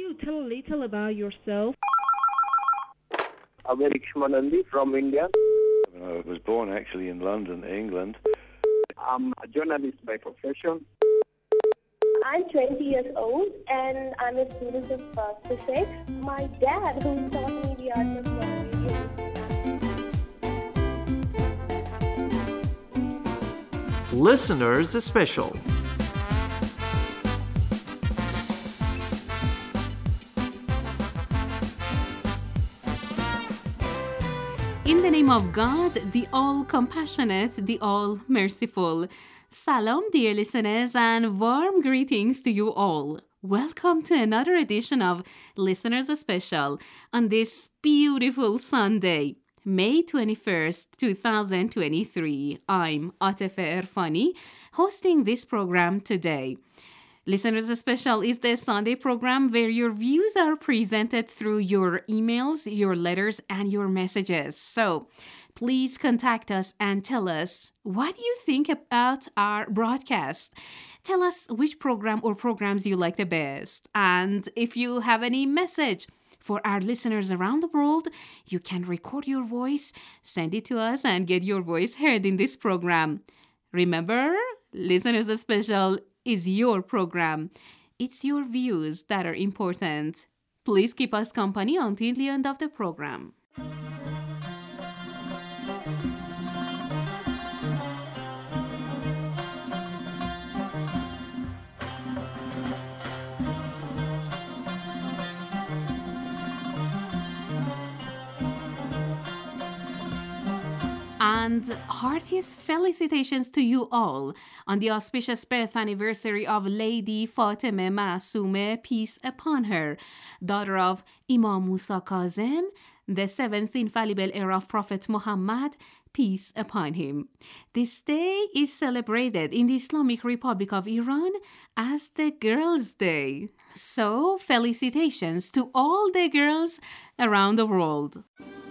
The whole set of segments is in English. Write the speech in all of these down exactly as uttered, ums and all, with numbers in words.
you tell a little about yourself? Amerik Shmanandi from India. I was born actually in London, England. I'm a journalist by profession. I'm twenty years old and I'm a student of uh, physics. My dad, who taught me the art of radio. Listeners Special. In the name of God, the all-compassionate, the all-merciful. Salam, dear listeners, and warm greetings to you all. Welcome to another edition of Listeners Special on this beautiful Sunday, May twenty-first, twenty twenty-three. I'm Atefe Erfani, hosting this program today. Listeners Special is the Sunday program where your views are presented through your emails, your letters, and your messages. So please contact us and tell us what you think about our broadcast. Tell us which program or programs you like the best. And if you have any message for our listeners around the world, you can record your voice, send it to us, and get your voice heard in this program. Remember, Listeners Special is your program. It's your views that are important. Please keep us company until the end of the program. And heartiest felicitations to you all on the auspicious birth anniversary of Lady Fatemeh Masoomeh, peace upon her, daughter of Imam Musa Kazem, the seventh infallible heir of Prophet Muhammad, peace upon him. This day is celebrated in the Islamic Republic of Iran as the Girls' Day. So, felicitations to all the girls around the world.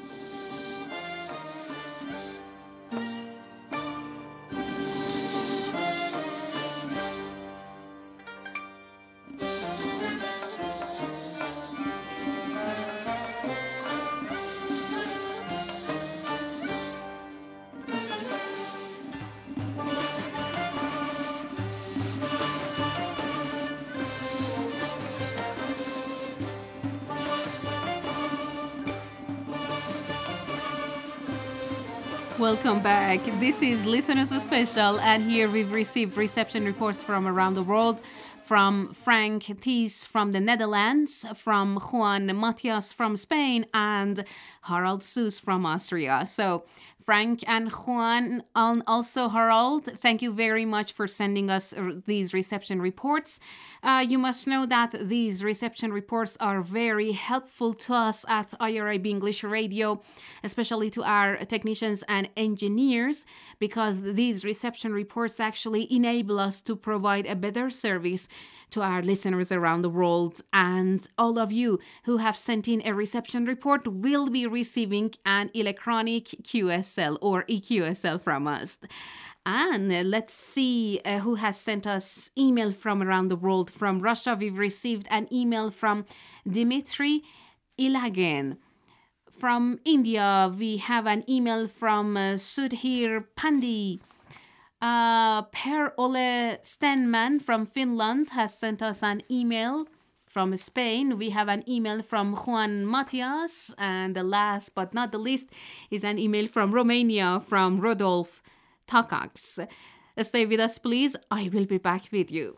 Welcome back. This is Listeners Special, and here we've received reception reports from around the world, from Frank Thies from the Netherlands, from Juan Matias from Spain, and Harald Soos from Austria. So Frank and Juan, and also Harald, thank you very much for sending us these reception reports. Uh, you must know that these reception reports are very helpful to us at I R I B English Radio, especially to our technicians and engineers, because these reception reports actually enable us to provide a better service to our listeners around the world. And all of you who have sent in a reception report will be receiving an electronic Q S L or E Q S L from us. And uh, let's see uh, who has sent us email from around the world. From Russia, we've received an email from Dmitry Ilagin. From India, we have an email from uh, Sudhir Pandi. Uh, Per Ole Stenman from Finland has sent us an email. From Spain, we have an email from Juan Matias. And the last but not the least is an email from Romania from Rodolf Takacs. Stay with us, please. I will be back with you.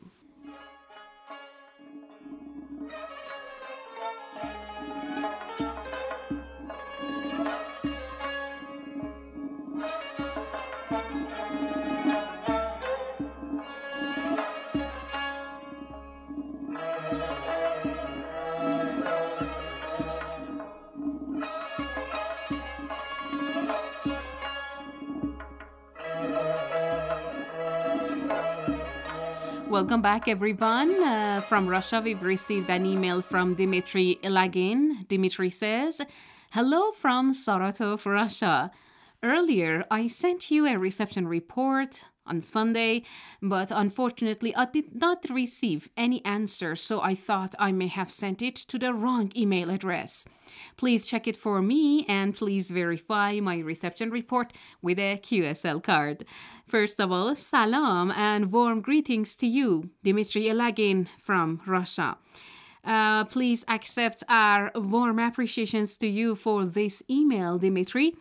Welcome back, everyone. Uh, from Russia, we've received an email from Dmitry Ilagin. Dmitry says, hello from Saratov, Russia. Earlier, I sent you a reception report on Sunday, but unfortunately, I did not receive any answer, so I thought I may have sent it to the wrong email address. Please check it for me and please verify my reception report with a Q S L card. First of all, salam and warm greetings to you, Dmitry Elagin from Russia. Uh, please accept our warm appreciations to you for this email, Dmitry.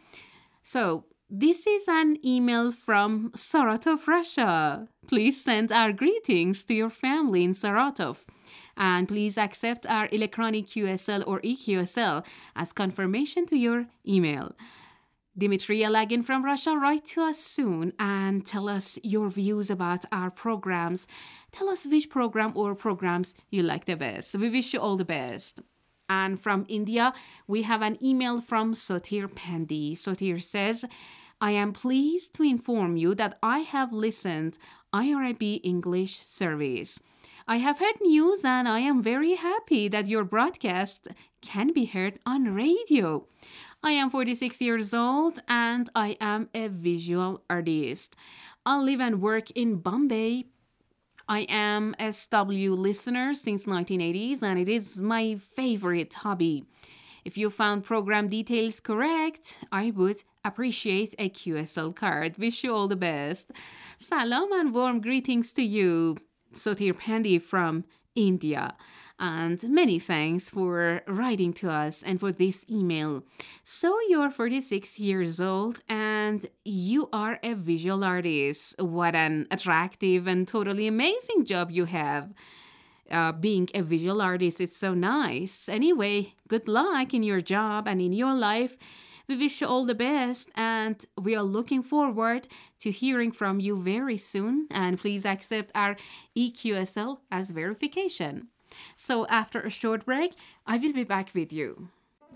So, this is an email from Saratov, Russia. Please send our greetings to your family in Saratov. And please accept our electronic Q S L or E Q S L as confirmation to your email. Dmitry Elagin from Russia, write to us soon and tell us your views about our programs. Tell us which program or programs you like the best. We wish you all the best. And from India, we have an email from Sotir Pandi. Sotir says, I am pleased to inform you that I have listened I R I B English service. I have heard news and I am very happy that your broadcast can be heard on radio. I am forty-six years old and I am a visual artist. I live and work in Bombay. I am a S W listener since nineteen eighties and it is my favorite hobby. If you found program details correct, I would appreciate a Q S L card. Wish you all the best. Salam and warm greetings to you, Sotir Pandi from India. And many thanks for writing to us and for this email. So you're forty-six years old and you are a visual artist. What an attractive and totally amazing job you have. Uh, being a visual artist is so nice. Anyway, good luck in your job and in your life. We wish you all the best and we are looking forward to hearing from you very soon. And please accept our E Q S L as verification. So after a short break, I will be back with you.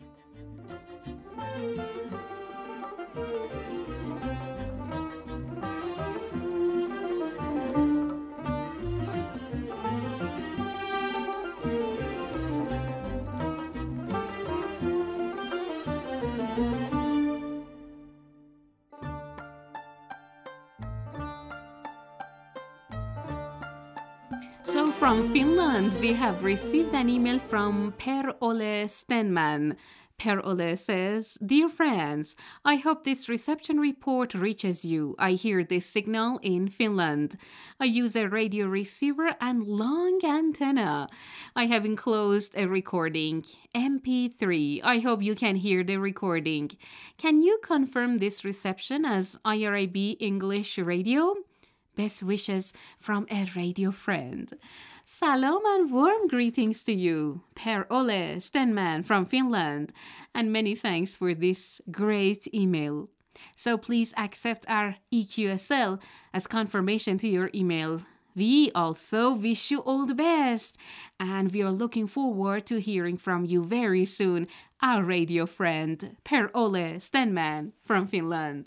So from Finland, we have received an email from Per-Ole Stenman. Per-Ole says, Dear friends, I hope this reception report reaches you. I hear this signal in Finland. I use a radio receiver and long antenna. I have enclosed a recording, M P three. I hope you can hear the recording. Can you confirm this reception as I R I B English Radio? Best wishes from a radio friend. Salam and warm greetings to you, Per-Ole Stenman from Finland, and many thanks for this great email. So please accept our E Q S L as confirmation to your email. We also wish you all the best, and we are looking forward to hearing from you very soon, our radio friend, Per-Ole Stenman from Finland.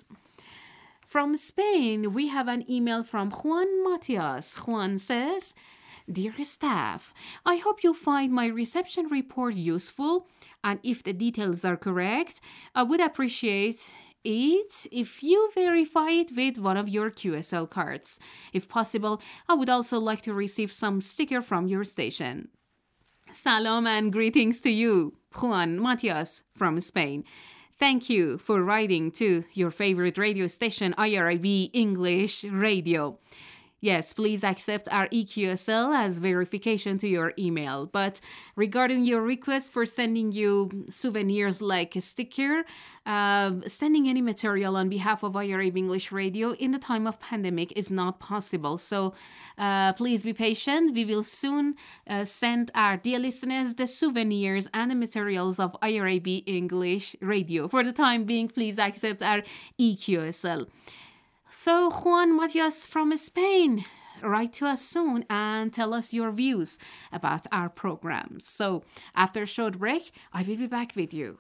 From Spain, we have an email from Juan Matias. Juan says, Dear staff, I hope you find my reception report useful, and if the details are correct, I would appreciate it if you verify it with one of your Q S L cards. If possible, I would also like to receive some sticker from your station. Salam and greetings to you, Juan Matias from Spain. Thank you for writing to your favorite radio station, I R I B English Radio. Yes, please accept our E Q S L as verification to your email. But regarding your request for sending you souvenirs like a sticker, uh, sending any material on behalf of I R I B English Radio in the time of pandemic is not possible. So uh, please be patient. We will soon uh, send our dear listeners the souvenirs and the materials of I R I B English Radio. For the time being, please accept our E Q S L. So, Juan Matias from Spain, write to us soon and tell us your views about our programs. So, after a short break, I will be back with you.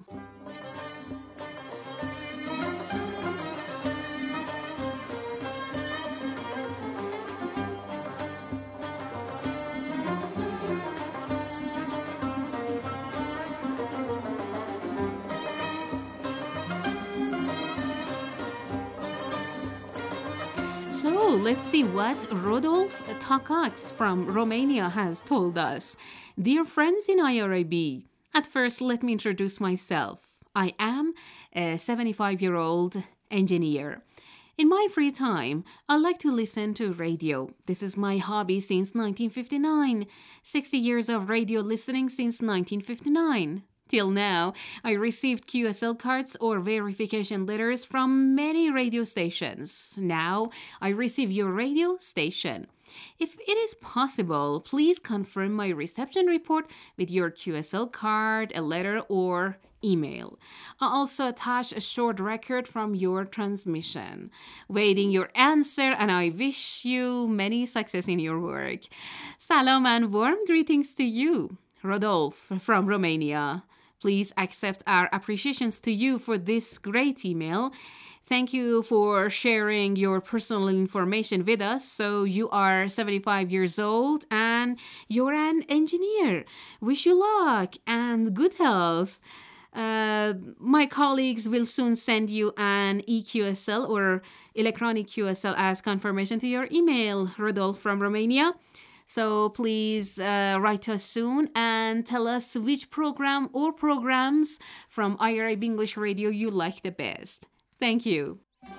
So let's see what Rodolph Takacs from Romania has told us. Dear friends in I R I B, at first let me introduce myself. I am a seventy-five-year-old engineer. In my free time, I like to listen to radio. This is my hobby since nineteen fifty-nine. sixty years of radio listening since nineteen fifty-nine. Till now, I received Q S L cards or verification letters from many radio stations. Now, I receive your radio station. If it is possible, please confirm my reception report with your Q S L card, a letter, or email. I also attach a short record from your transmission. Waiting your answer, and I wish you many success in your work. Salam and warm greetings to you, Rodolph from Romania. Please accept our appreciations to you for this great email. Thank you for sharing your personal information with us. So you are seventy-five years old and you're an engineer. Wish you luck and good health. Uh, my colleagues will soon send you an E Q S L or electronic Q S L as confirmation to your email, Rodolph from Romania. So please uh, write to us soon and tell us which program or programs from I R I B English Radio you like the best. Thank you.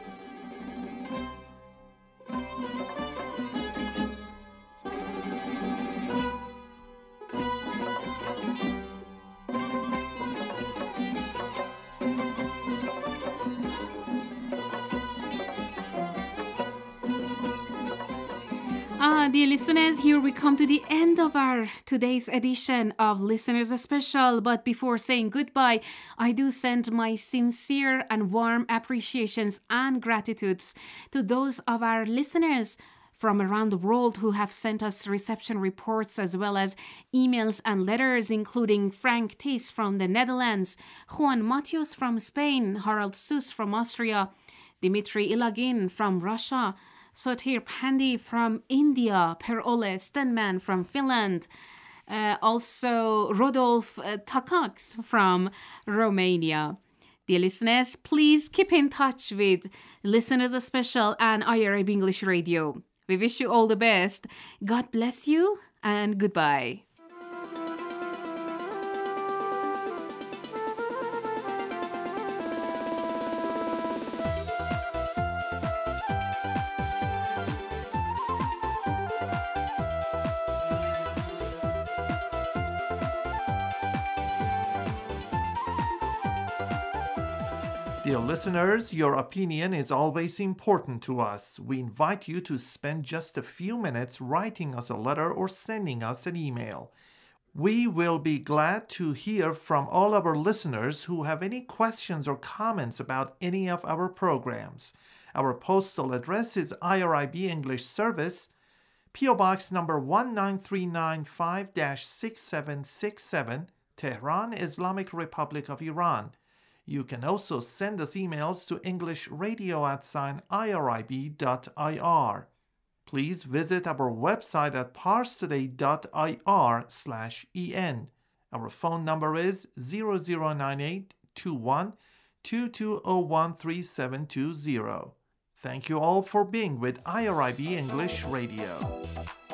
Ah, dear listeners, here we come to the end of our today's edition of Listeners Special. But before saying goodbye, I do send my sincere and warm appreciations and gratitudes to those of our listeners from around the world who have sent us reception reports as well as emails and letters, including Frank Ties from the Netherlands, Juan Matios from Spain, Harald Sus from Austria, Dimitri Ilagin from Russia, Sotir Pandi from India, Per-Ole Stenman from Finland, uh, also Rodolph uh, Takacs from Romania. Dear listeners, please keep in touch with Listeners Special and I R I B English Radio. We wish you all the best. God bless you and goodbye. Dear listeners, your opinion is always important to us. We invite you to spend just a few minutes writing us a letter or sending us an email. We will be glad to hear from all our listeners who have any questions or comments about any of our programs. Our postal address is I R I B English Service, P O Box number one nine three nine five dash six seven six seven, Tehran, Islamic Republic of Iran. You can also send us emails to englishradio at sign irib.ir. Please visit our website at parstoday.ir slash en. Our phone number is zero zero nine eight two one two two zero one three seven two zero. Thank you all for being with I R I B English Radio.